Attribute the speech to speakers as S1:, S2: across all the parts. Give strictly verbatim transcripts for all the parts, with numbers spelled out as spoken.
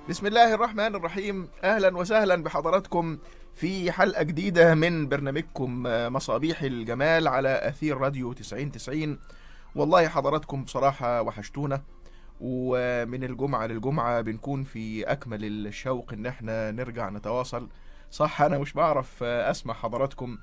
S1: بسم الله الرحمن الرحيم. أهلا وسهلا بحضراتكم في حلقة جديدة من برنامجكم مصابيح الجمال على أثير راديو تسعين تسعين. والله حضراتكم بصراحة وحشتونا، ومن الجمعة للجمعة بنكون في أكمل الشوق إن احنا نرجع نتواصل. صح أنا مش بعرف أسمع حضراتكم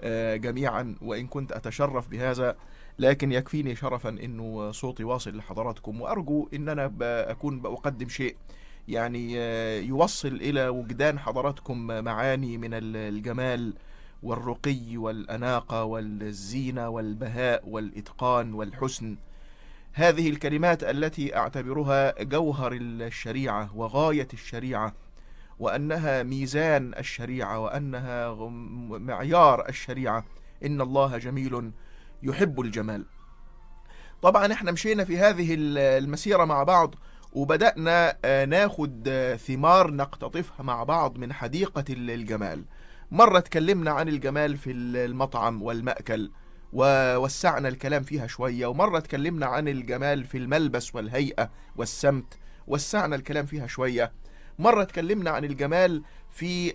S1: جميعا وإن كنت أتشرف بهذا، لكن يكفيني شرفا إنه صوتي واصل لحضراتكم، وأرجو إن أنا أكون بقدم شيء يعني يوصل إلى وجدان حضراتكم معاني من الجمال والرقي والأناقة والزينة والبهاء والإتقان والحسن. هذه الكلمات التي أعتبرها جوهر الشريعة وغاية الشريعة، وأنها ميزان الشريعة، وأنها معيار الشريعة. إن الله جميل يحب الجمال. طبعا احنا مشينا في هذه المسيرة مع بعض، وبدأنا ناخد ثمار نقتطفها مع بعض من حديقة الجمال. مرة اتكلمنا عن الجمال في المطعم والمأكل ووسعنا الكلام فيها شوية، ومرة اتكلمنا عن الجمال في الملبس والهيئة والسمت، وسعنا الكلام فيها شوية. مرة اتكلمنا عن الجمال في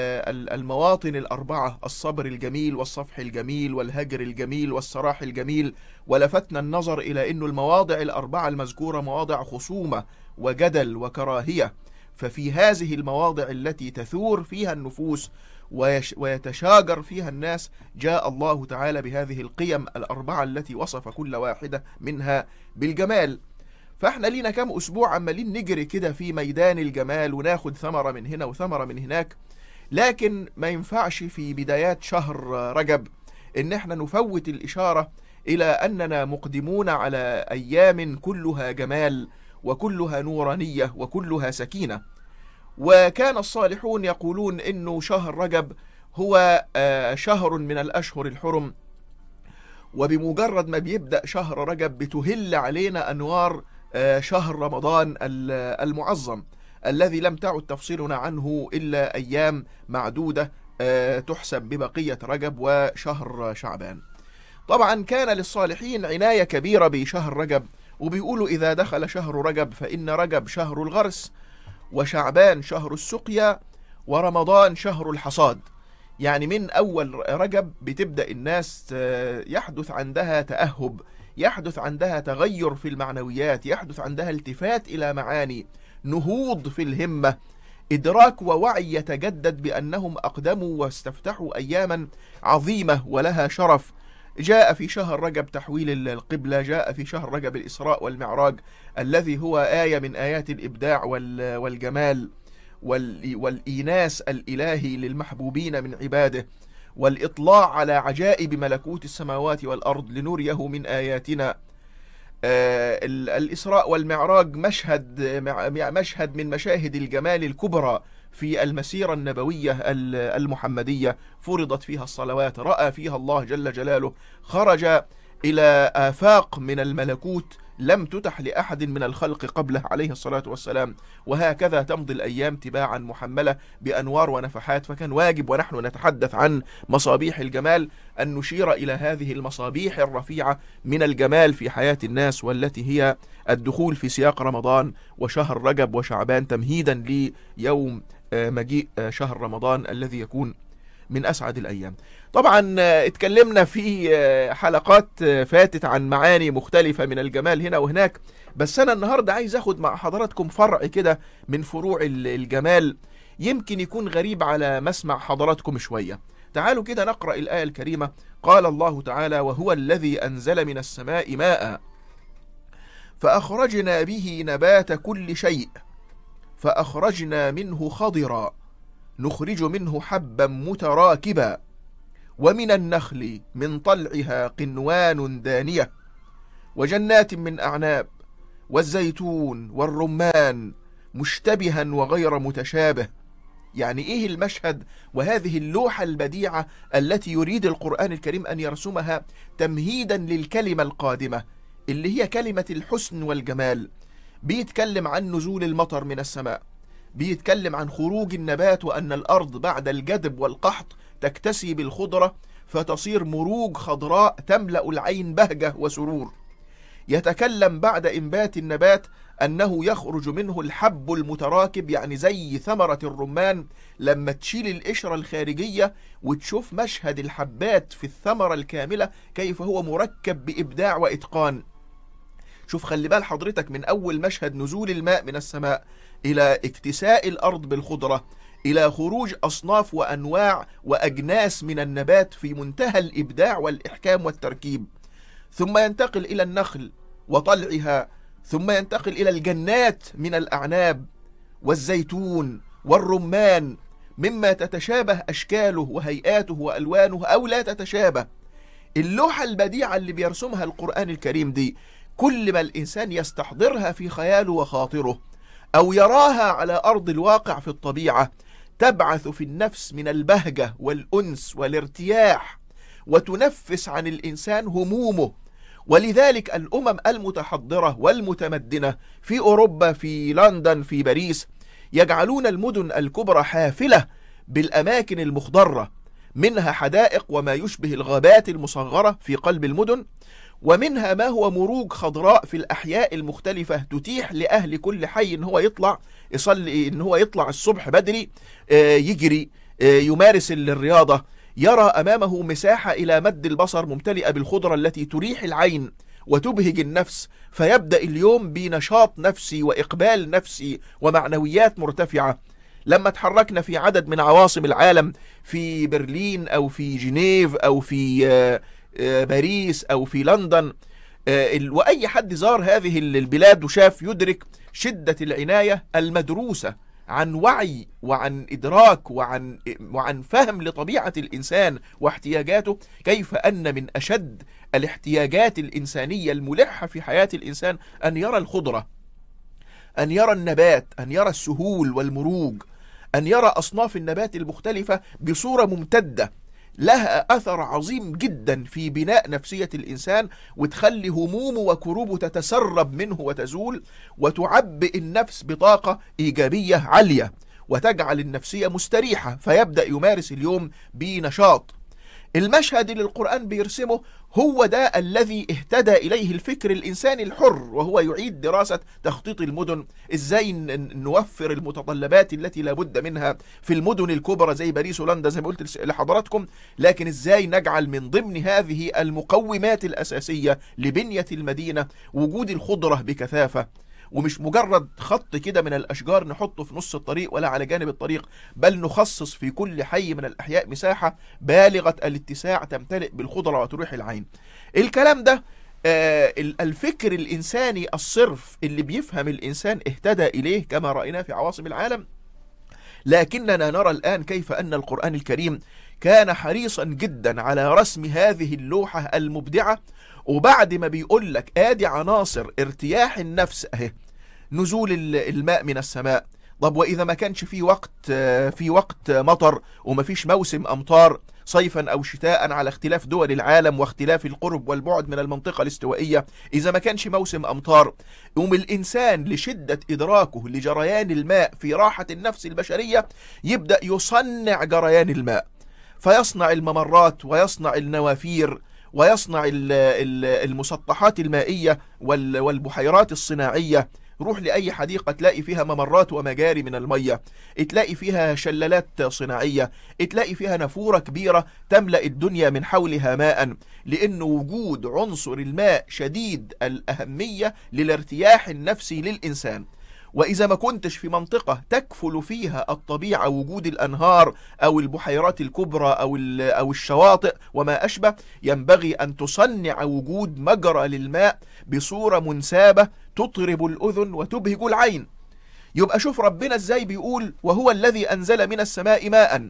S1: المواطن الأربعة: الصبر الجميل والصفح الجميل والهجر الجميل والسراح الجميل، ولفتنا النظر إلى أن المواضع الأربعة المذكورة مواضع خصومة وجدل وكراهية، ففي هذه المواضع التي تثور فيها النفوس ويتشاجر فيها الناس جاء الله تعالى بهذه القيم الأربعة التي وصف كل واحدة منها بالجمال. فاحنا لينا كام اسبوع عمالين نجري كده في ميدان الجمال وناخد ثمرة من هنا وثمرة من هناك، لكن ما ينفعش في بدايات شهر رجب ان احنا نفوت الاشارة الى اننا مقدمون على ايام كلها جمال وكلها نورانية وكلها سكينة. وكان الصالحون يقولون انه شهر رجب هو شهر من الاشهر الحرم، وبمجرد ما بيبدأ شهر رجب بتهل علينا انوار شهر رمضان المعظم الذي لم تعد تفصيلنا عنه إلا أيام معدودة تحسب ببقية رجب وشهر شعبان. طبعا كان للصالحين عناية كبيرة بشهر رجب، وبيقولوا إذا دخل شهر رجب فإن رجب شهر الغرس، وشعبان شهر السقيا، ورمضان شهر الحصاد. يعني من أول رجب بتبدأ الناس يحدث عندها تأهب، يحدث عندها تغير في المعنويات، يحدث عندها التفات إلى معاني، نهوض في الهمة، إدراك ووعي يتجدد بأنهم أقدموا واستفتحوا أياما عظيمة ولها شرف. جاء في شهر رجب تحويل القبلة، جاء في شهر رجب الإسراء والمعراج الذي هو آية من آيات الإبداع والجمال والإيناس الإلهي للمحبوبين من عباده، والإطلاع على عجائب ملكوت السماوات والأرض لنريه من آياتنا. آه الإسراء والمعراج مشهد مشهد من مشاهد الجمال الكبرى في المسيرة النبوية المحمدية، فرضت فيها الصلوات، رأى فيها الله جل جلاله، خرج إلى آفاق من الملكوت لم تتح لأحد من الخلق قبله عليه الصلاة والسلام. وهكذا تمضي الأيام تباعا محملة بأنوار ونفحات. فكان واجب ونحن نتحدث عن مصابيح الجمال أن نشير إلى هذه المصابيح الرفيعة من الجمال في حياة الناس، والتي هي الدخول في سياق رمضان وشهر رجب وشعبان تمهيدا ليوم مجيء شهر رمضان الذي يكون من أسعد الأيام. طبعا اتكلمنا في حلقات فاتت عن معاني مختلفة من الجمال هنا وهناك، بس أنا النهاردة عايز أخد مع حضراتكم فرع كده من فروع الجمال يمكن يكون غريب على مسمع حضراتكم شوية. تعالوا كده نقرأ الآية الكريمة. قال الله تعالى: وهو الذي أنزل من السماء ماء فأخرجنا به نبات كل شيء فأخرجنا منه خضرا نخرج منه حبا متراكبا ومن النخل من طلعها قنوان دانية وجنات من أعناب والزيتون والرمان مشتبها وغير متشابه. يعني إيه المشهد وهذه اللوحة البديعة التي يريد القرآن الكريم أن يرسمها تمهيدا للكلمة القادمة اللي هي كلمة الحسن والجمال. بيتكلم عن نزول المطر من السماء، بيتكلم عن خروج النبات، وأن الأرض بعد الجدب والقحط تكتسي بالخضرة فتصير مروج خضراء تملأ العين بهجة وسرور. يتكلم بعد إنبات النبات أنه يخرج منه الحب المتراكب، يعني زي ثمرة الرمان لما تشيل القشرة الخارجية وتشوف مشهد الحبات في الثمرة الكاملة كيف هو مركب بإبداع وإتقان. شوف، خلي بال حضرتك، من أول مشهد نزول الماء من السماء إلى اكتساء الأرض بالخضرة إلى خروج أصناف وأنواع وأجناس من النبات في منتهى الإبداع والإحكام والتركيب، ثم ينتقل إلى النخل وطلعها، ثم ينتقل إلى الجنات من الأعناب والزيتون والرمان، مما تتشابه أشكاله وهيئاته وألوانه أو لا تتشابه. اللوحة البديعة اللي بيرسمها القرآن الكريم دي، كل ما الإنسان يستحضرها في خياله وخاطره أو يراها على أرض الواقع في الطبيعة، تبعث في النفس من البهجة والأنس والارتياح، وتنفس عن الإنسان همومه. ولذلك الأمم المتحضرة والمتمدنة في أوروبا، في لندن، في باريس، يجعلون المدن الكبرى حافلة بالأماكن المخضرة، منها حدائق وما يشبه الغابات المصغرة في قلب المدن، ومنها ما هو مروج خضراء في الأحياء المختلفة تتيح لأهل كل حي إن هو يطلع يصلي، إن هو يطلع الصبح بدري يجري يمارس الرياضة، يرى أمامه مساحة إلى مد البصر ممتلئة بالخضرة التي تريح العين وتبهج النفس، فيبدأ اليوم بنشاط نفسي وإقبال نفسي ومعنويات مرتفعة. لما تحركنا في عدد من عواصم العالم، في برلين أو في جنيف أو في باريس أو في لندن، وأي حد زار هذه البلاد وشاف يدرك شدة العناية المدروسة عن وعي وعن إدراك وعن وعن فهم لطبيعة الإنسان واحتياجاته، كيف أن من أشد الاحتياجات الإنسانية الملحة في حياة الإنسان أن يرى الخضرة، أن يرى النبات، أن يرى السهول والمروج، أن يرى أصناف النبات المختلفة بصورة ممتدة لها أثر عظيم جدا في بناء نفسية الإنسان، وتخلي همومه وكروبه تتسرب منه وتزول، وتعبئ النفس بطاقة إيجابية عالية، وتجعل النفسية مستريحة، فيبدأ يمارس اليوم بنشاط. المشهد اللي القرآن بيرسمه هو ده الذي اهتدى إليه الفكر الإنساني الحر، وهو يعيد دراسة تخطيط المدن، إزاي نوفر المتطلبات التي لابد منها في المدن الكبرى زي باريس ولندن زي ما قلت لحضراتكم، لكن إزاي نجعل من ضمن هذه المقومات الأساسية لبنية المدينة وجود الخضرة بكثافة، ومش مجرد خط كده من الأشجار نحطه في نص الطريق ولا على جانب الطريق، بل نخصص في كل حي من الأحياء مساحة بالغة الاتساع تمتلئ بالخضرة وتروح العين. الكلام ده آه الفكر الإنساني الصرف اللي بيفهم الإنسان اهتدى إليه كما رأينا في عواصم العالم، لكننا نرى الآن كيف أن القرآن الكريم كان حريصا جدا على رسم هذه اللوحة المبدعة. وبعد ما بيقول لك آدي عناصر ارتياح النفس اهي، نزول الماء من السماء. طب وإذا ما كانش في وقت في وقت مطر وما فيش موسم أمطار صيفا أو شتاء على اختلاف دول العالم واختلاف القرب والبعد من المنطقة الاستوائية، إذا ما كانش موسم أمطار، يوم الإنسان لشدة إدراكه لجريان الماء في راحة النفس البشرية يبدأ يصنع جريان الماء، فيصنع الممرات ويصنع النوافير ويصنع المسطحات المائية والبحيرات الصناعية. روح لأي حديقة تلاقي فيها ممرات ومجاري من المية، تلاقي فيها شلالات صناعية، تلاقي فيها نافورة كبيرة تملأ الدنيا من حولها ماء، لأن وجود عنصر الماء شديد الأهمية للارتياح النفسي للإنسان. وإذا ما كنتش في منطقة تكفل فيها الطبيعة وجود الأنهار أو البحيرات الكبرى أو أو الشواطئ وما أشبه، ينبغي أن تصنع وجود مجرى للماء بصورة منسابة تطرب الأذن وتبهج العين. يبقى شوف ربنا إزاي بيقول وهو الذي أنزل من السماء ماء،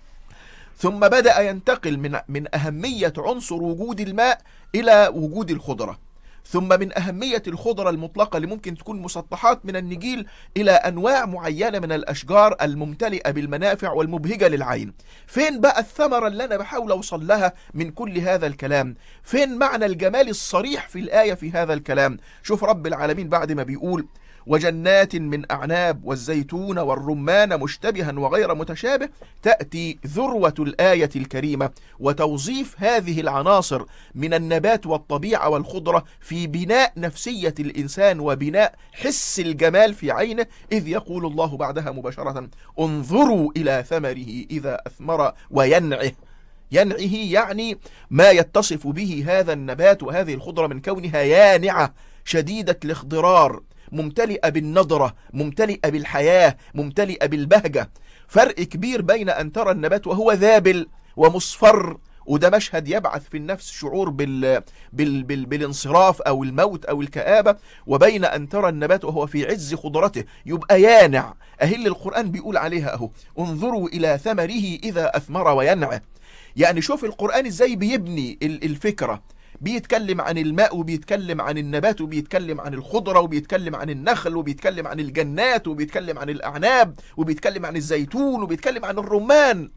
S1: ثم بدأ ينتقل من من أهمية عنصر وجود الماء إلى وجود الخضرة، ثم من أهمية الخضرة المطلقة اللي ممكن تكون مسطحات من النجيل إلى أنواع معينة من الأشجار الممتلئة بالمنافع والمبهجة للعين. فين بقى الثمرة اللي أنا بحاول أوصل لها من كل هذا الكلام؟ فين معنى الجمال الصريح في الآية في هذا الكلام؟ شوف رب العالمين بعد ما بيقول وجنات من أعناب والزيتون والرمان مشتبها وغير متشابه، تأتي ذروة الآية الكريمة وتوظيف هذه العناصر من النبات والطبيعة والخضرة في بناء نفسية الإنسان وبناء حس الجمال في عينه، إذ يقول الله بعدها مباشرة: انظروا إلى ثمره إذا أثمر وينعه. ينعه يعني ما يتصف به هذا النبات وهذه الخضرة من كونها يانعة شديدة الاخضرار، ممتلئة بالنضرة، ممتلئة بالحياة، ممتلئة بالبهجة. فرق كبير بين أن ترى النبات وهو ذابل ومصفر، وده مشهد يبعث في النفس شعور بال... بال... بال... بالانصراف أو الموت أو الكآبة، وبين أن ترى النبات وهو في عز خضرته يبقى يانع. أهل القرآن بيقول عليها أهو: انظروا إلى ثمره إذا أثمر وينعه. يعني شوف القرآن إزاي بيبني الفكرة، بيتكلم عن الماء وبيتكلم عن النبات وبيتكلم عن الخضرة وبيتكلم عن النخل وبيتكلم عن الجنات وبيتكلم عن الأعناب وبيتكلم عن الزيتون وبيتكلم عن الرمان،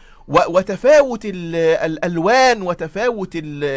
S1: وتفاوت الألوان وتفاوت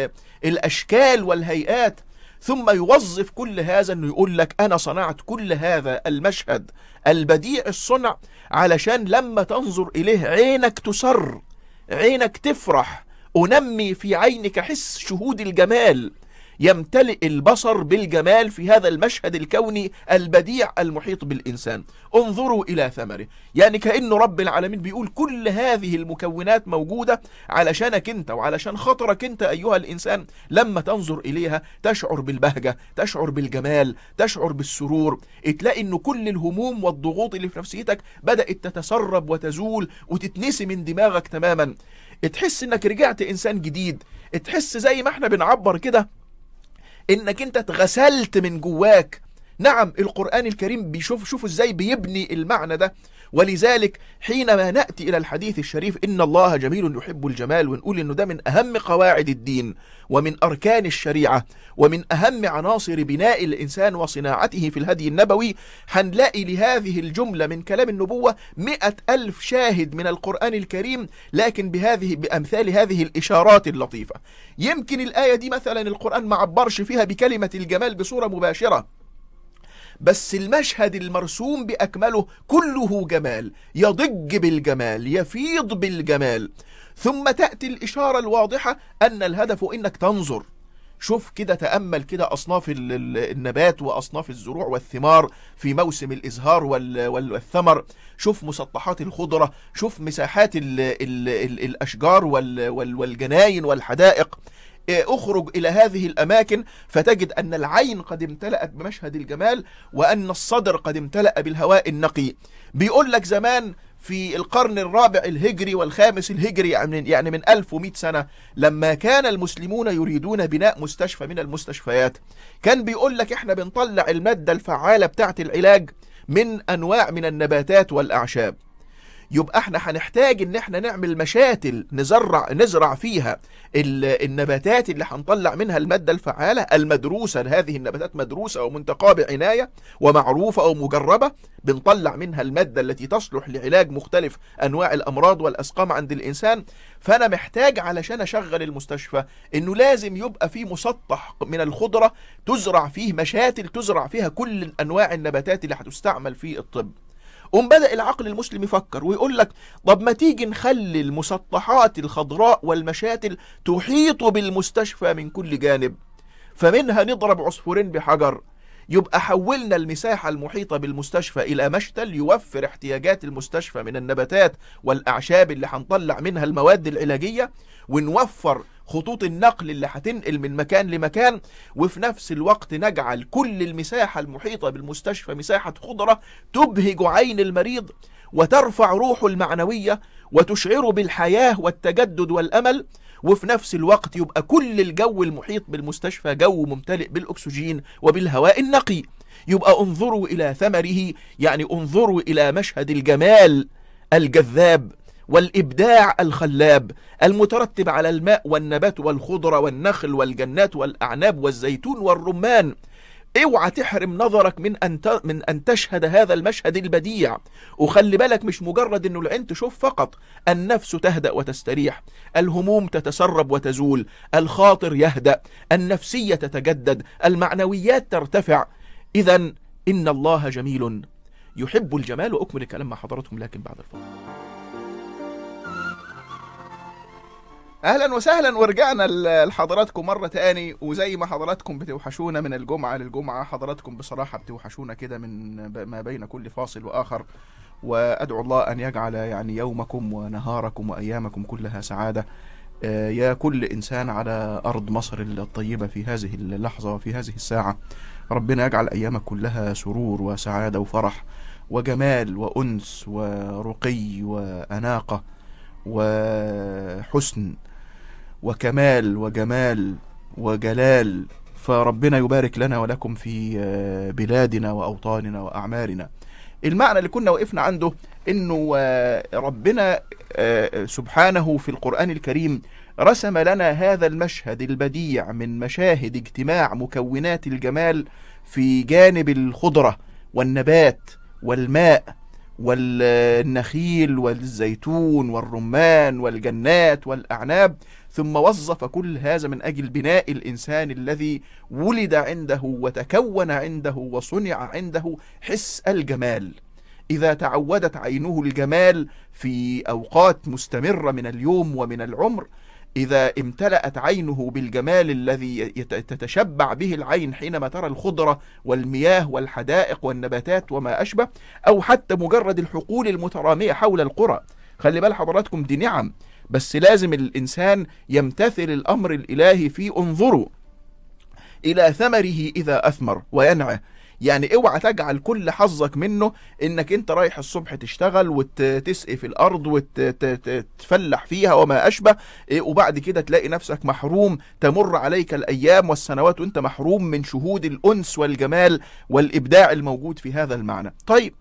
S1: الأشكال والهيئات، ثم يوظف كل هذا أنه يقول لك: أنا صنعت كل هذا المشهد البديع الصنع علشان لما تنظر إليه عينك تسر، عينك تفرح، أنمي في عينك حس شهود الجمال، يمتلئ البصر بالجمال في هذا المشهد الكوني البديع المحيط بالإنسان. انظروا إلى ثمره، يعني كأنه رب العالمين بيقول كل هذه المكونات موجودة علشانك انت وعلشان خاطرك انت أيها الإنسان، لما تنظر إليها تشعر بالبهجة، تشعر بالجمال، تشعر بالسرور، تلاقي انه كل الهموم والضغوط اللي في نفسيتك بدأت تتسرب وتزول وتتنسي من دماغك تماما، تحس انك رجعت إنسان جديد، تحس زي ما احنا بنعبر كده انك انت اتغسلت من جواك. نعم، القرآن الكريم بيشوف شوفوا ازاي بيبني المعنى ده. ولذلك حينما نأتي إلى الحديث الشريف إن الله جميل يحب الجمال، ونقول إنه ده من أهم قواعد الدين ومن أركان الشريعة ومن أهم عناصر بناء الإنسان وصناعته في الهدي النبوي، هنلاقي لهذه الجملة من كلام النبوة مئة ألف شاهد من القرآن الكريم، لكن بهذه بأمثال هذه الإشارات اللطيفة. يمكن الآية دي مثلا القرآن ما عبرش فيها بكلمة الجمال بصورة مباشرة، بس المشهد المرسوم بأكمله كله جمال، يضج بالجمال، يفيض بالجمال. ثم تأتي الإشارة الواضحة أن الهدف إنك تنظر. شوف كده، تأمل كده أصناف النبات وأصناف الزروع والثمار في موسم الإزهار والثمر، شوف مسطحات الخضرة، شوف مساحات ال ال ال الأشجار والجناين والحدائق. اخرج إلى هذه الأماكن فتجد أن العين قد امتلأت بمشهد الجمال، وأن الصدر قد امتلأ بالهواء النقي. بيقول لك زمان في القرن الرابع الهجري والخامس الهجري، يعني من ألف ومئة سنة، لما كان المسلمون يريدون بناء مستشفى من المستشفيات، كان بيقول لك احنا بنطلع المادة الفعالة بتاعت العلاج من أنواع من النباتات والأعشاب. يبقى احنا هنحتاج ان احنا نعمل مشاتل نزرع نزرع فيها النباتات اللي هنطلع منها المادة الفعالة المدروسة. هذه النباتات مدروسة ومنتقاة بعناية ومعروفة أو مجربة، بنطلع منها المادة التي تصلح لعلاج مختلف أنواع الأمراض والأسقام عند الإنسان. فأنا محتاج علشان أشغل المستشفى إنه لازم يبقى في مسطح من الخضرة تزرع فيه مشاتل تزرع فيها كل أنواع النباتات اللي هتستعمل في الطب. قم بدأ العقل المسلم يفكر ويقول لك: طب ما تيجي نخلي المسطحات الخضراء والمشاتل تحيط بالمستشفى من كل جانب، فمنها نضرب عصفورين بحجر. يبقى حولنا المساحة المحيطة بالمستشفى إلى مشتل يوفر احتياجات المستشفى من النباتات والأعشاب اللي هنطلع منها المواد العلاجية، ونوفر خطوط النقل اللي هتنقل من مكان لمكان، وفي نفس الوقت نجعل كل المساحة المحيطة بالمستشفى مساحة خضرة تبهج عين المريض وترفع روحه المعنوية وتشعره بالحياة والتجدد والأمل. وفي نفس الوقت يبقى كل الجو المحيط بالمستشفى جو ممتلئ بالأكسجين وبالهواء النقي. يبقى انظروا إلى ثمره، يعني انظروا إلى مشهد الجمال الجذاب والإبداع الخلاب المترتب على الماء والنبات والخضرة والنخل والجنات والأعناب والزيتون والرمان. اوعى تحرم نظرك من أن من أن تشهد هذا المشهد البديع. وخلي بالك، مش مجرد أنه العين تشوف فقط، النفس تهدأ وتستريح، الهموم تتسرب وتزول، الخاطر يهدأ، النفسية تتجدد، المعنويات ترتفع. إذن إن الله جميل يحب الجمال. وأكمل الكلام مع حضراتكم لكن بعد الفاصل. اهلا وسهلا، ورجعنا لحضراتكم مره تاني. وزي ما حضراتكم بتوحشونا من الجمعه للجمعه، حضراتكم بصراحه بتوحشونا كده من ما بين كل فاصل واخر. وادعو الله ان يجعل يعني يومكم ونهاركم وايامكم كلها سعاده يا كل انسان على ارض مصر الطيبه في هذه اللحظه وفي هذه الساعه. ربنا يجعل ايامك كلها سرور وسعاده وفرح وجمال وانس ورقي واناقه وحسن وكمال وجمال وجلال. فربنا يبارك لنا ولكم في بلادنا وأوطاننا وأعمارنا. المعنى اللي كنا وقفنا عنده إنه ربنا سبحانه في القرآن الكريم رسم لنا هذا المشهد البديع من مشاهد اجتماع مكونات الجمال في جانب الخضرة والنبات والماء والنخيل والزيتون والرمان والجنات والأعناب، ثم وظف كل هذا من أجل بناء الإنسان الذي ولد عنده وتكون عنده وصنع عنده حس الجمال. إذا تعودت عينه الجمال في أوقات مستمرة من اليوم ومن العمر، إذا امتلأت عينه بالجمال الذي تتشبع به العين حينما ترى الخضرة والمياه والحدائق والنباتات وما أشبه، أو حتى مجرد الحقول المترامية حول القرى. خلي بال حضراتكم دي نعم، بس لازم الإنسان يمتثل الأمر الإلهي في انظروا إلى ثمره إذا أثمر وينعه. يعني اوعى تجعل كل حظك منه انك انت رايح الصبح تشتغل وتسقي في الارض وتفلح فيها وما اشبه، وبعد كده تلاقي نفسك محروم، تمر عليك الايام والسنوات وانت محروم من شهود الانس والجمال والابداع الموجود في هذا المعنى. طيب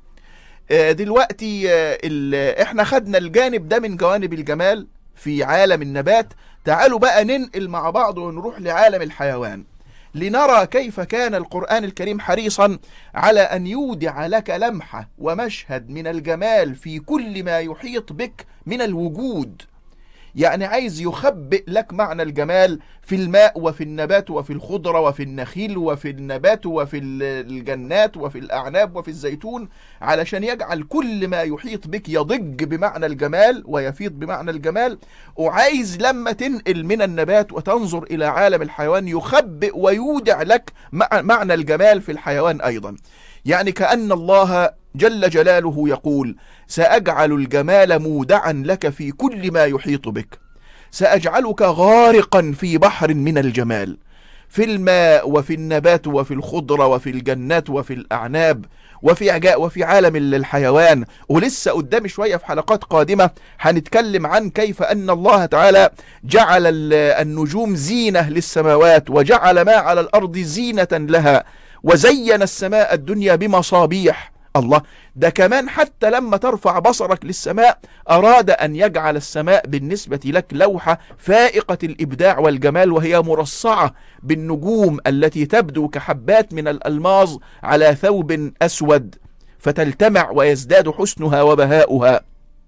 S1: دلوقتي احنا خدنا الجانب ده من جوانب الجمال في عالم النبات. تعالوا بقى ننقل مع بعض ونروح لعالم الحيوان لنرى كيف كان القرآن الكريم حريصا على أن يودع لك لمحة ومشهد من الجمال في كل ما يحيط بك من الوجود. يعني عايز يخبئ لك معنى الجمال في الماء وفي النبات وفي الخضرة وفي النخيل وفي النبات وفي الجنات وفي الأعناب وفي الزيتون، علشان يجعل كل ما يحيط بك يضج بمعنى الجمال ويفيض بمعنى الجمال. وعايز لما تنقل من النبات وتنظر إلى عالم الحيوان يخبئ ويودع لك معنى الجمال في الحيوان أيضا. يعني كأن الله جل جلاله يقول: سأجعل الجمال مودعا لك في كل ما يحيط بك، سأجعلك غارقا في بحر من الجمال، في الماء وفي النبات وفي الخضرة وفي الجنات وفي الأعناب وفي عجاء وفي عالم الحيوان. ولسه قدام شوية في حلقات قادمة هنتكلم عن كيف أن الله تعالى جعل النجوم زينة للسماوات، وجعل ما على الأرض زينة لها، وزين السماء الدنيا بمصابيح. الله، ده كمان حتى لما ترفع بصرك للسماء أراد أن يجعل السماء بالنسبة لك لوحة فائقة الإبداع والجمال، وهي مرصعة بالنجوم التي تبدو كحبات من الألماظ على ثوب أسود، فتلتمع ويزداد حسنها وبهاؤها.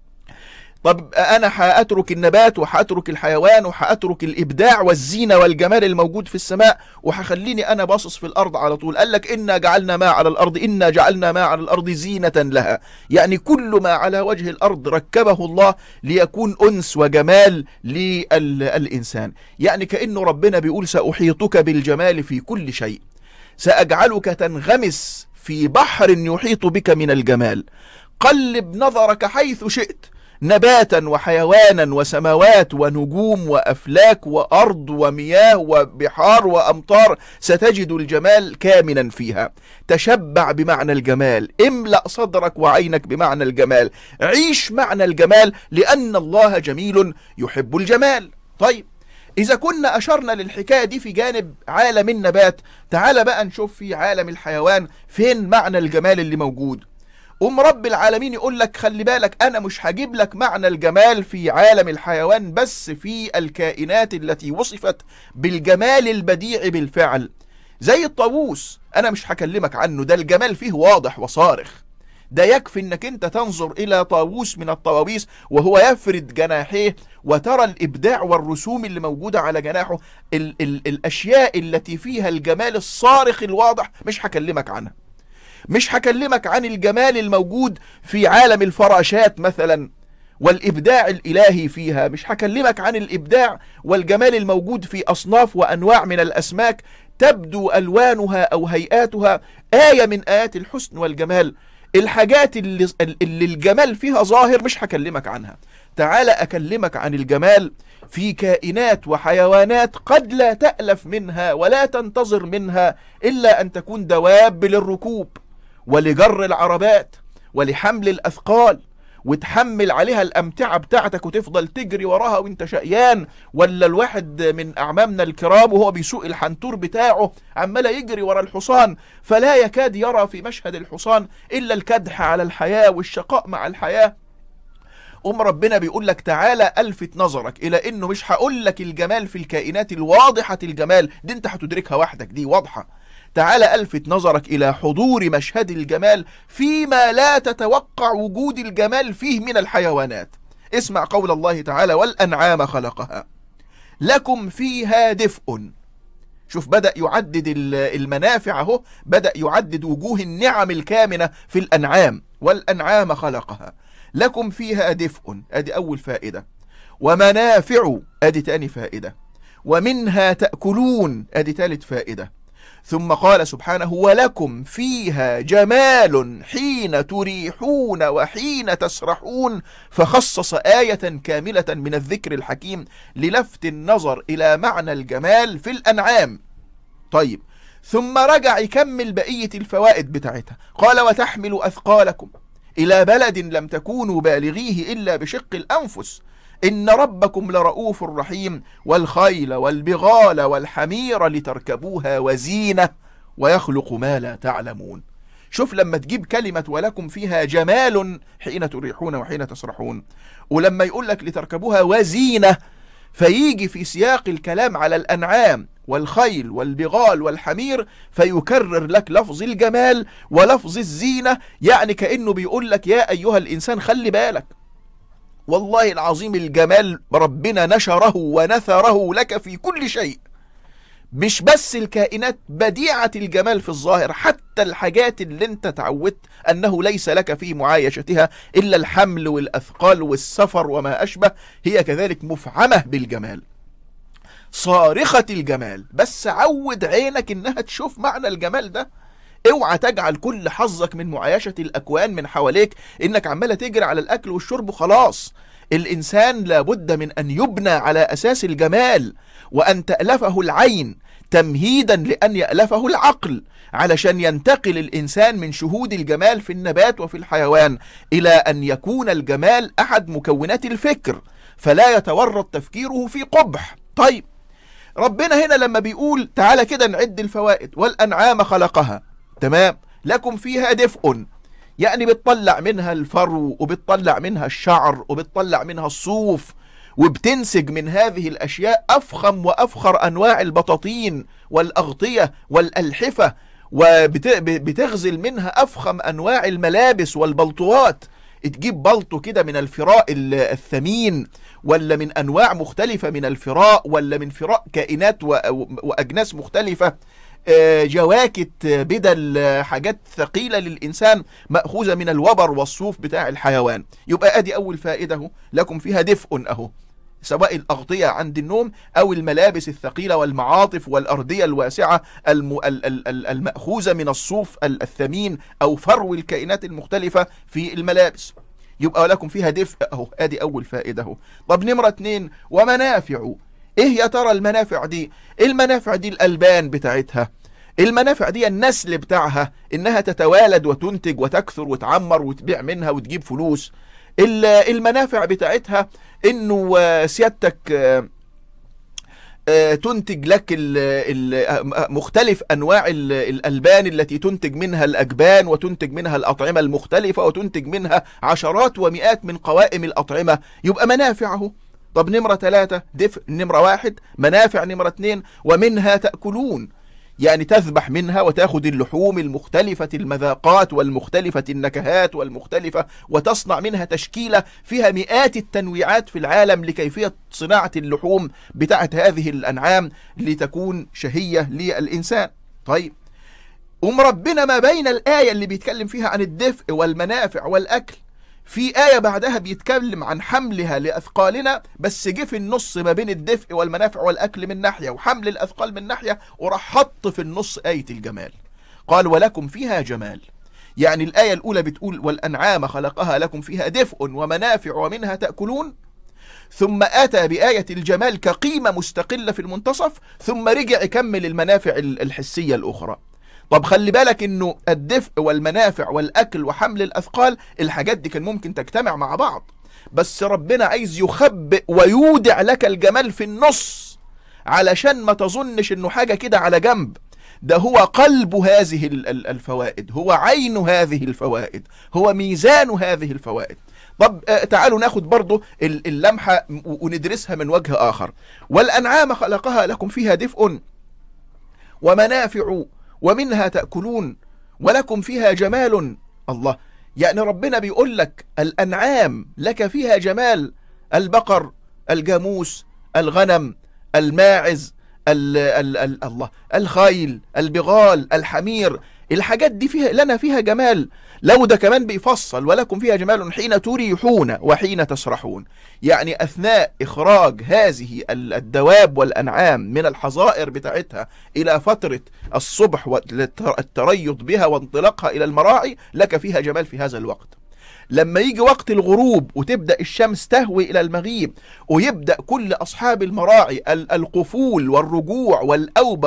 S1: طب أنا هأترك النبات وهأترك الحيوان وهأترك الإبداع والزينة والجمال الموجود في السماء وهخليني أنا باصص في الأرض على طول؟ قال لك: إنا جعلنا ما على الأرض إنا جعلنا ما على الأرض زينة لها. يعني كل ما على وجه الأرض ركبه الله ليكون أنس وجمال للإنسان. يعني كأنه ربنا بيقول: سأحيطك بالجمال في كل شيء، سأجعلك تنغمس في بحر يحيط بك من الجمال. قلب نظرك حيث شئت، نباتا وحيوانا وسماوات ونجوم وأفلاك وأرض ومياه وبحار وأمطار، ستجد الجمال كامنا فيها. تشبع بمعنى الجمال، املأ صدرك وعينك بمعنى الجمال، عيش معنى الجمال، لأن الله جميل يحب الجمال. طيب إذا كنا أشرنا للحكاية دي في جانب عالم النبات، تعال بقى نشوف في عالم الحيوان فين معنى الجمال اللي موجود. أم رب العالمين يقول لك: خلي بالك، أنا مش هجيب لك معنى الجمال في عالم الحيوان بس في الكائنات التي وصفت بالجمال البديع بالفعل، زي الطاووس. أنا مش هكلمك عنه، ده الجمال فيه واضح وصارخ. ده يكفي انك انت تنظر الى طاووس من الطواويس وهو يفرد جناحيه وترى الابداع والرسوم اللي موجودة على جناحه. ال ال الاشياء التي فيها الجمال الصارخ الواضح مش هكلمك عنها. مش هكلمك عن الجمال الموجود في عالم الفراشات مثلا والإبداع الإلهي فيها، مش هكلمك عن الإبداع والجمال الموجود في أصناف وأنواع من الأسماك تبدو ألوانها أو هيئاتها آية من آيات الحسن والجمال. الحاجات اللي, اللي الجمال فيها ظاهر مش هكلمك عنها. تعال أكلمك عن الجمال في كائنات وحيوانات قد لا تألف منها ولا تنتظر منها إلا أن تكون دواب للركوب ولجر العربات ولحمل الأثقال، وتحمل عليها الأمتعة بتاعتك وتفضل تجري وراها وانت شقيان، ولا الواحد من أعمامنا الكرام وهو بيسوق الحنطور بتاعه عمال يجري ورا الحصان فلا يكاد يرى في مشهد الحصان إلا الكدح على الحياة والشقاء مع الحياة. أم ربنا بيقول لك تعالى ألفت نظرك إلى إنه مش هقول لك الجمال في الكائنات الواضحة الجمال دي انت هتدركها وحدك، دي واضحة. تعالى ألفت نظرك إلى حضور مشهد الجمال فيما لا تتوقع وجود الجمال فيه من الحيوانات. اسمع قول الله تعالى: والأنعام خلقها لكم فيها دفء. شوف بدأ يعدد المنافع اهو، بدأ يعدد وجوه النعم الكامنة في الأنعام. والأنعام خلقها لكم فيها دفء، ادي أول فائدة. ومنافع، ادي تاني فائدة. ومنها تأكلون، ادي تالت فائدة. ثم قال سبحانه: ولكم فيها جمال حين تريحون وحين تسرحون، فخصص آية كاملة من الذكر الحكيم للفت النظر إلى معنى الجمال في الأنعام. طيب، ثم رجع يكمل بقية الفوائد بتاعتها، قال: وتحمل أثقالكم إلى بلد لم تكونوا بالغيه إلا بشق الأنفس إن ربكم لرؤوف رحيم، والخيل والبغال والحمير لتركبوها وزينة ويخلق ما لا تعلمون. شوف لما تجيب كلمة ولكم فيها جمال حين تريحون وحين تسرحون، ولما يقول لك لتركبوها وزينة، فيجي في سياق الكلام على الأنعام والخيل والبغال والحمير فيكرر لك لفظ الجمال ولفظ الزينة، يعني كأنه بيقول لك يا أيها الإنسان خلي بالك، والله العظيم الجمال ربنا نشره ونثره لك في كل شيء، مش بس الكائنات بديعة الجمال في الظاهر، حتى الحاجات اللي انت تعودت أنه ليس لك في معايشتها إلا الحمل والأثقال والسفر وما أشبه، هي كذلك مفعمة بالجمال صارخة الجمال. بس عود عينك إنها تشوف معنى الجمال ده. اوعى تجعل كل حظك من معايشة الأكوان من حواليك إنك عمالة تجري على الأكل والشرب وخلاص. الإنسان لابد من أن يبنى على أساس الجمال، وأن تألفه العين تمهيدا لأن يألفه العقل، علشان ينتقل الإنسان من شهود الجمال في النبات وفي الحيوان إلى أن يكون الجمال أحد مكونات الفكر، فلا يتورط تفكيره في قبح. طيب، ربنا هنا لما بيقول تعالى كده نعد الفوائد: والأنعام خلقها، تمام، لكم فيها دفء، يعني بتطلع منها الفرو وبتطلع منها الشعر وبتطلع منها الصوف، وبتنسج من هذه الأشياء أفخم وأفخر أنواع البطاطين والأغطية والألحفة، وبتغزل منها أفخم أنواع الملابس والبلطوات. تجيب بلطو كده من الفراء الثمين، ولا من أنواع مختلفة من الفراء، ولا من فراء كائنات وأجناس مختلفة، جواكت، بدل، حاجات ثقيلة للإنسان مأخوذة من الوبر والصوف بتاع الحيوان. يبقى أدي أول فائدة، لكم فيها دفء أهو، سواء الأغطية عند النوم أو الملابس الثقيلة والمعاطف والأردية الواسعة الم... المأخوذة من الصوف الثمين أو فرو الكائنات المختلفة في الملابس. يبقى لكم فيها دفء أهو، أدي أول فائدة أهو. طب نمرة اتنين: ومنافع. ايه يا ترى المنافع دي؟ المنافع دي الألبان بتاعتها، المنافع دي النسل بتاعها، انها تتوالد وتنتج وتكثر وتعمر وتبيع منها وتجيب فلوس. المنافع بتاعتها انه سيادتك تنتج لك مختلف انواع الألبان التي تنتج منها الأجبان، وتنتج منها الأطعمة المختلفة، وتنتج منها عشرات ومئات من قوائم الأطعمة. يبقى منافعه. طب نمرة ثلاثة دفء، نمرة واحد منافع، نمرة اثنين ومنها تأكلون، يعني تذبح منها وتاخد اللحوم المختلفة المذاقات والمختلفة النكهات والمختلفة، وتصنع منها تشكيلة فيها مئات التنويعات في العالم لكيفية صناعة اللحوم بتاعت هذه الأنعام لتكون شهية للإنسان. طيب، قوم ربنا ما بين الآية اللي بيتكلم فيها عن الدفء والمنافع والأكل في آية بعدها بيتكلم عن حملها لأثقالنا، بس جه في النص ما بين الدفء والمنافع والأكل من ناحية وحمل الأثقال من ناحية، وراح حط في النص آية الجمال. قال ولكم فيها جمال. يعني الآية الأولى بتقول والأنعام خلقها لكم فيها دفء ومنافع ومنها تأكلون، ثم أتى بآية الجمال كقيمة مستقلة في المنتصف، ثم رجع يكمل المنافع الحسية الأخرى. طب خلي بالك انه الدفء والمنافع والاكل وحمل الاثقال الحاجات دي كان ممكن تجتمع مع بعض، بس ربنا عايز يخبئ ويودع لك الجمال في النص علشان ما تظنش انه حاجة كده على جنب. ده هو قلب هذه الفوائد، هو عين هذه الفوائد، هو ميزان هذه الفوائد. طب تعالوا ناخد برضو اللمحة وندرسها من وجه آخر. والأنعام خلقها لكم فيها دفء ومنافع ومنها تأكلون ولكم فيها جمال. الله، يعني ربنا بيقول لك الأنعام لك فيها جمال، البقر، الجاموس، الغنم، الماعز، ال ال ال الله الخيل، البغال، الحمير، الحاجات دي فيها لنا فيها جمال. لو ده كمان بيفصل ولكم فيها جمال حين تريحون وحين تسرحون، يعني أثناء إخراج هذه الدواب والأنعام من الحظائر بتاعتها إلى فترة الصبح والتريض بها وانطلاقها إلى المراعي لك فيها جمال في هذا الوقت. لما يجي وقت الغروب وتبدأ الشمس تهوي إلى المغيب ويبدأ كل أصحاب المراعي القفول والرجوع والأوبة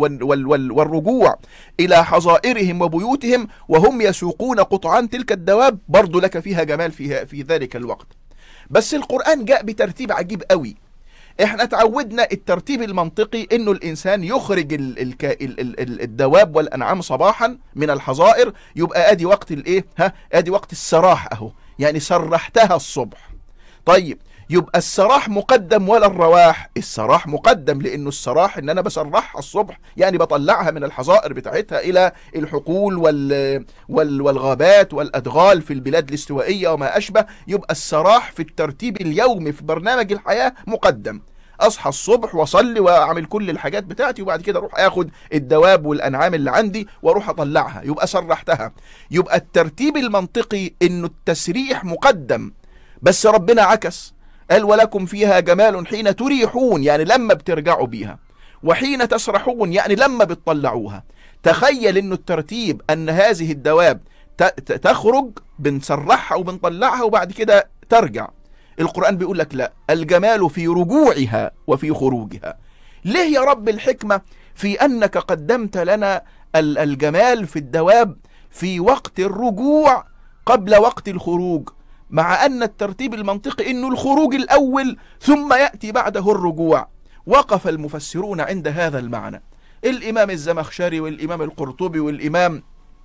S1: والرجوع إلى حظائرهم وبيوتهم وهم يسوقون قطعان تلك الدواب، برضو لك فيها جمال فيها في ذلك الوقت. بس القرآن جاء بترتيب عجيب قوي. احنا تعودنا الترتيب المنطقي انه الانسان يخرج ال ال ال ال الدواب والانعام صباحا من الحظائر، يبقى ادي وقت الايه ها ادي وقت السراح اهو، يعني سرحتها الصبح. طيب يبقى السراح مقدم ولا الرواح؟ السراح مقدم، لانه السراح ان انا بسرحها الصبح، يعني بطلعها من الحظائر بتاعتها الى الحقول وال وال والغابات والادغال في البلاد الاستوائية وما اشبه. يبقى السراح في الترتيب اليومي في برنامج الحياة مقدم. اصحى الصبح واصلي واعمل كل الحاجات بتاعتي وبعد كده اروح اخد الدواب والانعام اللي عندي واروح اطلعها، يبقى سرحتها. يبقى الترتيب المنطقي انه التسريح مقدم، بس ربنا عكس، قال ولكم فيها جمال حين تريحون، يعني لما بترجعوا بيها، وحين تسرحون يعني لما بتطلعوها. تخيل انه الترتيب ان هذه الدواب تخرج بنسرحها وبنطلعها وبعد كده ترجع. القرآن بيقول لك لا، الجمال في رجوعها وفي خروجها. ليه يا رب الحكمة في أنك قدمت لنا الجمال في الدواب في وقت الرجوع قبل وقت الخروج، مع أن الترتيب المنطقي أنه الخروج الأول ثم يأتي بعده الرجوع؟ وقف المفسرون عند هذا المعنى، الإمام الزمخشري والإمام القرطبي والإمام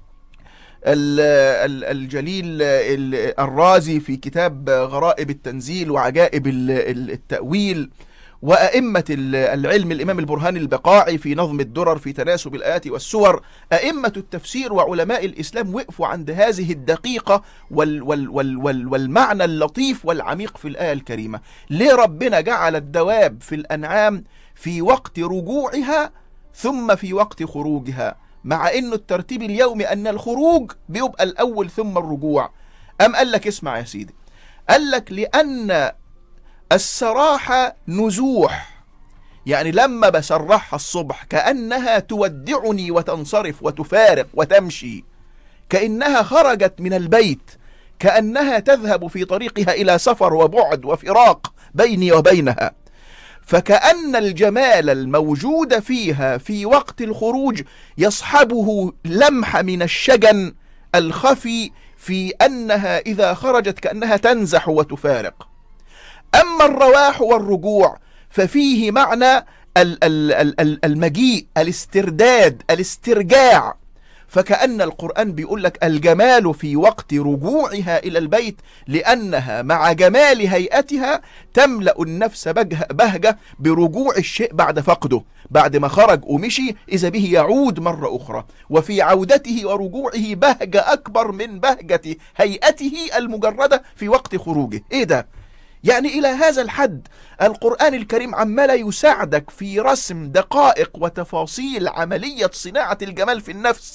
S1: الجليل الرازي في كتاب غرائب التنزيل وعجائب التأويل، وأئمة العلم الإمام البرهاني البقاعي في نظم الدرر في تناسب الآيات والسور. أئمة التفسير وعلماء الإسلام وقفوا عند هذه الدقيقة وال وال وال وال والمعنى اللطيف والعميق في الآية الكريمة. ليه ربنا جعل الدواب في الأنعام في وقت رجوعها ثم في وقت خروجها، مع انه الترتيب اليومي ان الخروج بيبقى الاول ثم الرجوع؟ ام قال لك اسمع يا سيدي، قال لك لان السراحة نزوح، يعني لما بسرحها الصبح كأنها تودعني وتنصرف وتفارق وتمشي، كأنها خرجت من البيت، كأنها تذهب في طريقها إلى سفر وبعد وفراق بيني وبينها. فكأن الجمال الموجود فيها في وقت الخروج يصحبه لمح من الشجن الخفي في أنها إذا خرجت كأنها تنزح وتفارق. أما الرواح والرجوع ففيه معنى المجيء، الاسترداد، الاسترجاع. فكأن القرآن بيقول لك الجمال في وقت رجوعها إلى البيت، لأنها مع جمال هيئتها تملأ النفس بهجة برجوع الشيء بعد فقده، بعد ما خرج ومشي إذا به يعود مرة أخرى، وفي عودته ورجوعه بهجة أكبر من بهجة هيئته المجردة في وقت خروجه. إيه ده؟ يعني إلى هذا الحد القرآن الكريم عمال يساعدك في رسم دقائق وتفاصيل عملية صناعة الجمال في النفس،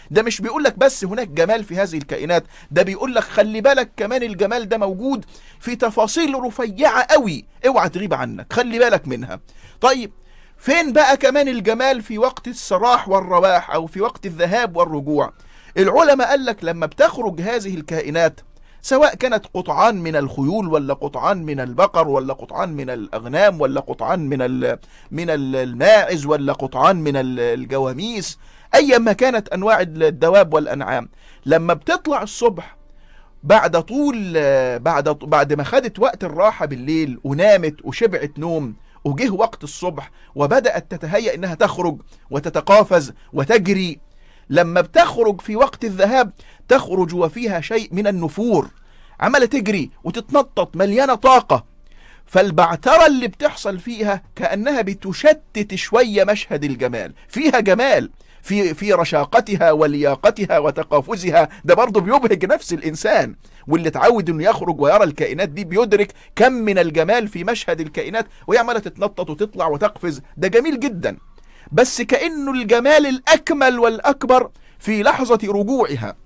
S1: ده مش بيقول لك بس هناك جمال في هذه الكائنات، ده بيقول لك خلي بالك كمان الجمال ده موجود في تفاصيل رفيعة قوي اوعى تغيب عنك، خلي بالك منها. طيب فين بقى كمان الجمال في وقت السراح والرواح أو في وقت الذهاب والرجوع؟ العلماء قال لك لما بتخرج هذه الكائنات سواء كانت قطعان من الخيول ولا قطعان من البقر ولا قطعان من الأغنام ولا قطعان من من الماعز ولا قطعان من الجواميس، أي ما كانت أنواع الدواب والأنعام، لما بتطلع الصبح بعد طول بعد بعد ما خدت وقت الراحة بالليل ونامت وشبعت نوم، وجه وقت الصبح وبدأت تتهيأ إنها تخرج وتتقافز وتجري، لما بتخرج في وقت الذهاب تخرج وفيها شيء من النفور، عمالة تجري وتتنطط مليانة طاقة، فالبعترة اللي بتحصل فيها كأنها بتشتت شوية مشهد الجمال، فيها جمال في في رشاقتها ولياقتها وتقافزها، ده برضه بيبهج نفس الإنسان، واللي اتعود انه يخرج ويرى الكائنات دي بيدرك كم من الجمال في مشهد الكائنات وهي عمالة تتنطط وتطلع وتقفز، ده جميل جدا. بس كأنه الجمال الأكمل والأكبر في لحظة رجوعها،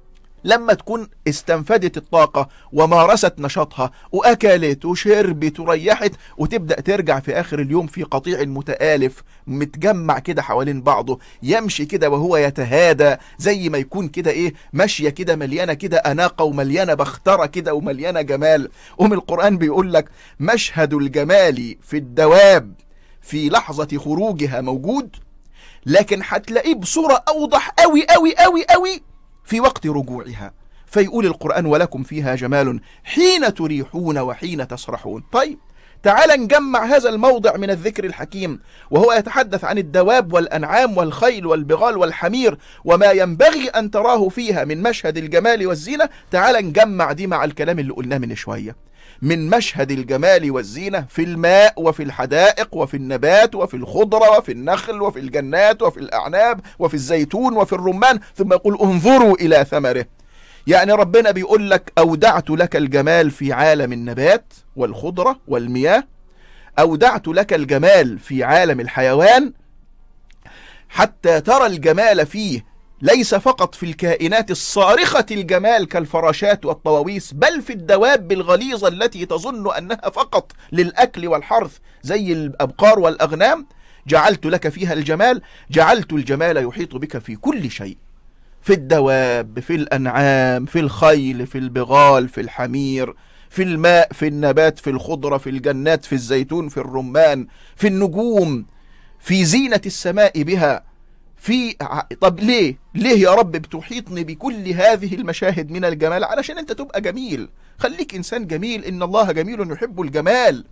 S1: لما تكون استنفدت الطاقة ومارست نشاطها وأكلت وشربت وريحت وتبدأ ترجع في آخر اليوم في قطيع متآلف متجمع كده حوالين بعضه، يمشي كده وهو يتهادى زي ما يكون كده إيه ماشية كده مليانة كده أناقة ومليانة بخترة كده ومليانة جمال. أم القرآن بيقول لك مشهد الجمال في الدواب في لحظة خروجها موجود، لكن هتلاقيه بصورة أوضح أوي أوي أوي أوي في وقت رجوعها. فيقول القرآن ولكم فيها جمال حين تريحون وحين تسرحون. طيب تعال نجمع هذا الموضع من الذكر الحكيم وهو يتحدث عن الدواب والأنعام والخيل والبغال والحمير وما ينبغي أن تراه فيها من مشهد الجمال والزينة. تعال نجمع دي مع الكلام اللي قلناه من شوية من مشهد الجمال والزينة في الماء وفي الحدائق وفي النبات وفي الخضرة وفي النخل وفي الجنات وفي الأعناب وفي الزيتون وفي الرمان، ثم يقول انظروا إلى ثمره. يعني ربنا بيقول لك أودعت لك الجمال في عالم النبات والخضرة والمياه، أودعت لك الجمال في عالم الحيوان حتى ترى الجمال فيه ليس فقط في الكائنات الصارخة الجمال كالفراشات والطواويس، بل في الدواب الغليظة التي تظن أنها فقط للأكل والحرث زي الأبقار والأغنام. جعلت لك فيها الجمال، جعلت الجمال يحيط بك في كل شيء، في الدواب، في الأنعام، في الخيل، في البغال، في الحمير، في الماء، في النبات، في الخضرة، في الجنات، في الزيتون، في الرمان، في النجوم، في زينة السماء بها. في طب ليه ليه يا رب بتحيطني بكل هذه المشاهد من الجمال؟ علشان انت تبقى جميل، خليك انسان جميل، ان الله جميل يحب الجمال.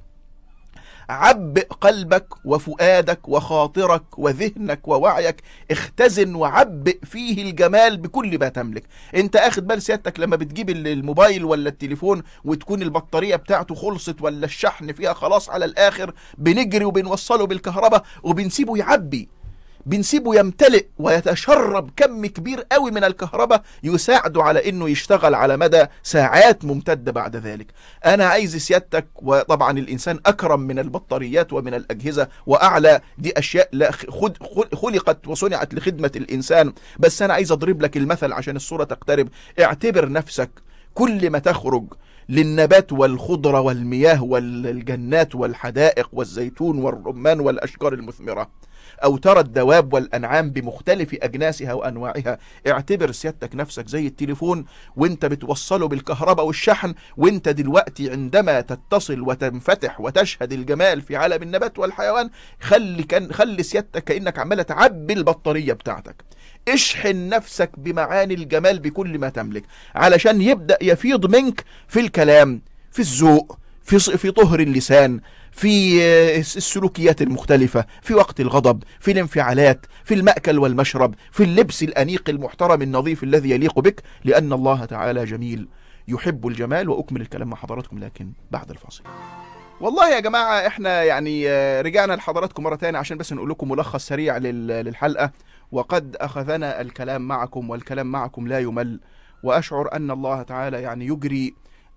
S1: عبئ قلبك وفؤادك وخاطرك وذهنك ووعيك، اختزن وعبئ فيه الجمال بكل ما تملك. انت اخد بال سيادتك لما بتجيب الموبايل ولا التليفون وتكون البطارية بتاعته خلصت ولا الشحن فيها خلاص على الاخر، بنجري وبنوصله بالكهرباء وبنسيبه يعبي، بنسيبه يمتلئ ويتشرب كم كبير قوي من الكهرباء يساعده على انه يشتغل على مدى ساعات ممتدة بعد ذلك. انا عايز سيادتك، وطبعا الانسان اكرم من البطاريات ومن الاجهزة واعلى، دي اشياء لا خد خلقت وصنعت لخدمة الانسان، بس انا عايز اضرب لك المثل عشان الصورة تقترب. اعتبر نفسك كل ما تخرج للنبات والخضرة والمياه والجنات والحدائق والزيتون والرمان والاشجار المثمرة، أو ترى الدواب والأنعام بمختلف أجناسها وأنواعها، اعتبر سيادتك نفسك زي التليفون وانت بتوصله بالكهرباء والشحن، وانت دلوقتي عندما تتصل وتنفتح وتشهد الجمال في عالم النبات والحيوان، خلي كان خلي سيادتك كأنك عمالة تعبي البطارية بتاعتك. اشحن نفسك بمعاني الجمال بكل ما تملك علشان يبدأ يفيض منك في الكلام، في الذوق، في في طهر اللسان، في السلوكيات المختلفة، في وقت الغضب، في الانفعالات، في المأكل والمشرب، في اللبس الأنيق المحترم النظيف الذي يليق بك، لأن الله تعالى جميل يحب الجمال. وأكمل الكلام مع حضراتكم لكن بعد الفاصل. والله يا جماعة احنا يعني رجعنا لحضراتكم مرة تانية عشان بس نقول لكم ملخص سريع للحلقة، وقد أخذنا الكلام معكم والكلام معكم لا يمل، وأشعر أن الله تعالى يعني يجري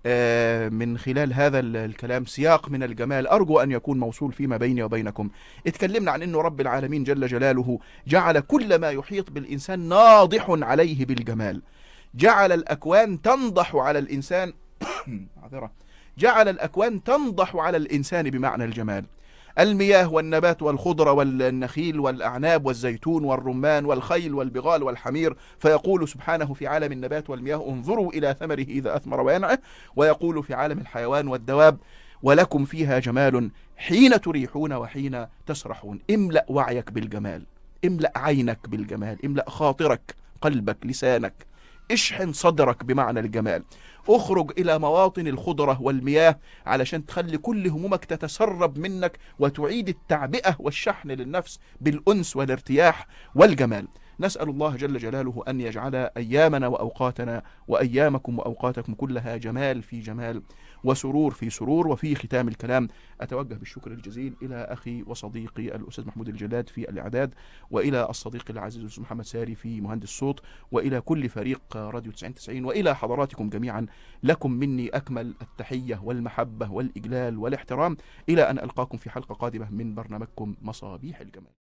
S1: من خلال هذا الكلام سياق من الجمال أرجو أن يكون موصول فيما بيني وبينكم. اتكلمنا عن أنه رب العالمين جل جلاله جعل كل ما يحيط بالإنسان ناضح عليه بالجمال، جعل الأكوان تنضح على الإنسان جعل الأكوان تنضح على الإنسان بمعنى الجمال. المياه والنبات والخضرة والنخيل والأعناب والزيتون والرمان والخيل والبغال والحمير، فيقول سبحانه في عالم النبات والمياه انظروا إلى ثمره إذا أثمر وينعه، ويقول في عالم الحيوان والدواب ولكم فيها جمال حين تريحون وحين تسرحون. املأ وعيك بالجمال، املأ عينك بالجمال، املأ خاطرك، قلبك، لسانك، اشحن صدرك بمعنى الجمال. اخرج إلى مواطن الخضرة والمياه علشان تخلي كل همومك تتسرب منك وتعيد التعبئة والشحن للنفس بالأنس والارتياح والجمال. نسأل الله جل جلاله أن يجعل أيامنا وأوقاتنا وأيامكم وأوقاتكم كلها جمال في جمال وسرور في سرور. وفي ختام الكلام أتوجه بالشكر الجزيل إلى أخي وصديقي الأستاذ محمود الجلاد في الإعداد، وإلى الصديق العزيز الأستاذ محمد ساري في مهندس الصوت، وإلى كل فريق راديو تسعين تسعين، وإلى حضراتكم جميعا. لكم مني أكمل التحية والمحبة والإجلال والاحترام، إلى أن ألقاكم في حلقة قادمة من برنامجكم مصابيح الجمال.